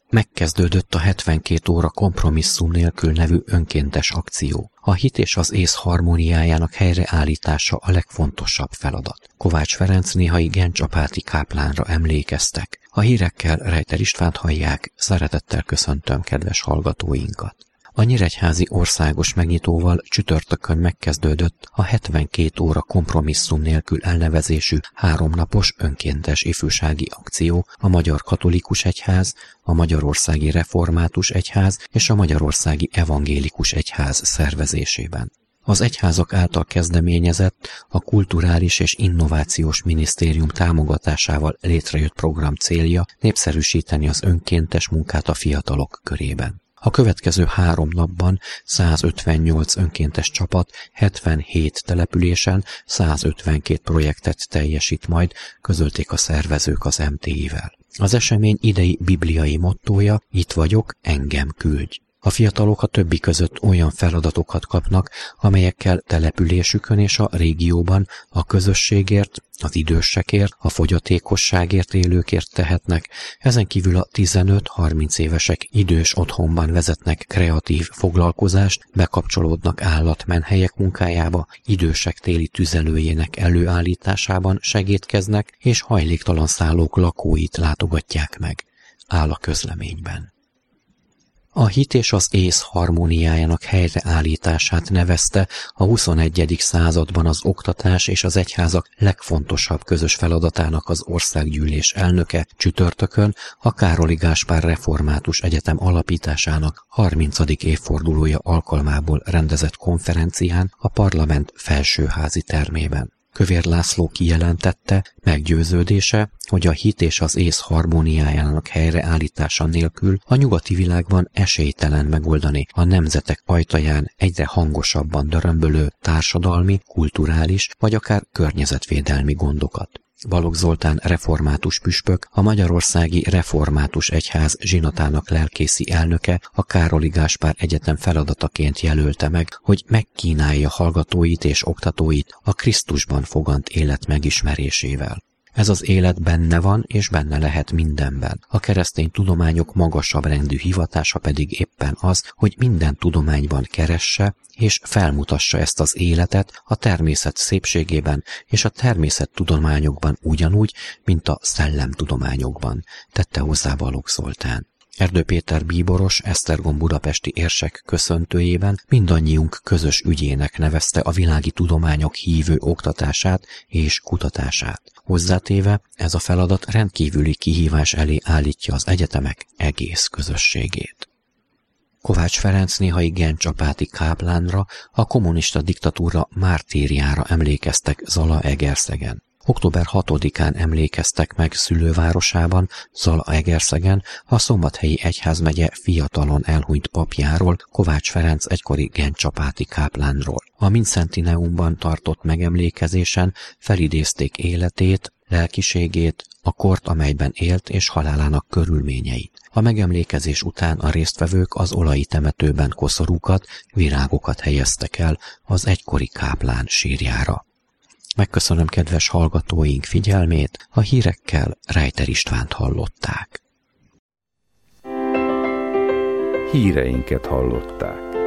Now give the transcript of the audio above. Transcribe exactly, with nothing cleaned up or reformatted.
Megkezdődött a hetvenkét óra kompromisszum nélkül nevű önkéntes akció. A hit és az ész harmóniájának helyreállítása a legfontosabb feladat. Kovács Ferenc néhai gencsapáti káplánra emlékeztek. A hírekkel Rejter Istvánt hallják, szeretettel köszöntöm kedves hallgatóinkat. A Nyíregyházi országos megnyitóval csütörtökön megkezdődött a hetvenkét óra kompromisszum nélkül elnevezésű háromnapos önkéntes ifjúsági akció a Magyar Katolikus Egyház, a Magyarországi Református Egyház és a Magyarországi Evangélikus Egyház szervezésében. Az egyházak által kezdeményezett, a Kulturális és Innovációs Minisztérium támogatásával létrejött program célja népszerűsíteni az önkéntes munkát a fiatalok körében. A következő három napban százötvennyolc önkéntes csapat hetvenhét településen százötvenkét projektet teljesít majd, közölték a szervezők az em té i-vel. Az esemény idei bibliai mottója: itt vagyok, engem küldj. A fiatalok a többi között olyan feladatokat kapnak, amelyekkel településükön és a régióban a közösségért, az idősekért, a fogyatékosságért élőkért tehetnek, ezen kívül a tizenöt-harminc évesek idős otthonban vezetnek kreatív foglalkozást, bekapcsolódnak állatmenhelyek munkájába, idősek téli tüzelőjének előállításában segédkeznek, és hajléktalan szállók lakóit látogatják meg, áll a közleményben. A hit és az ész harmóniájának helyreállítását nevezte a huszonegyedik században az oktatás és az egyházak legfontosabb közös feladatának az országgyűlés elnöke csütörtökön a Károly Gáspár Református Egyetem alapításának harmincadik évfordulója alkalmából rendezett konferencián a parlament felsőházi termében. Kövér László kijelentette, meggyőződése, hogy a hit és az ész harmóniájának helyreállítása nélkül a nyugati világban esélytelen megoldani a nemzetek ajtaján egyre hangosabban dörömbölő társadalmi, kulturális vagy akár környezetvédelmi gondokat. Balogh Zoltán református püspök, a Magyarországi Református Egyház zsinatának lelkészi elnöke a Károly Gáspár Egyetem feladataként jelölte meg, hogy megkínálja hallgatóit és oktatóit a Krisztusban fogant élet megismerésével. Ez az élet benne van és benne lehet mindenben. A keresztény tudományok magasabb rendű hivatása pedig éppen az, hogy minden tudományban keresse és felmutassa ezt az életet a természet szépségében és a természettudományokban ugyanúgy, mint a szellemtudományokban, tette hozzá Balogh Zoltán. Erdő Péter bíboros, Esztergom budapesti érsek köszöntőjében mindannyiunk közös ügyének nevezte a világi tudományok hívő oktatását és kutatását. Hozzátéve, ez a feladat rendkívüli kihívás elé állítja az egyetemek egész közösségét. Kovács Ferenc néhai gencsapáti káplánra, a kommunista diktatúra mártírjára emlékeztek Zalaegerszegen. október hatodikán emlékeztek meg szülővárosában, Zalaegerszegen, a Szombathelyi egyházmegye fiatalon elhunyt papjáról, Kovács Ferenc egykori gencsapáti káplánról. A Mincentineumban tartott megemlékezésen felidézték életét, lelkiségét, a kort, amelyben élt, és halálának körülményeit. A megemlékezés után a résztvevők az olai temetőben koszorúkat, virágokat helyeztek el az egykori káplán sírjára. Megköszönöm kedves hallgatóink figyelmét, a hírekkel Rejter Istvánt hallották. Híreinket hallották.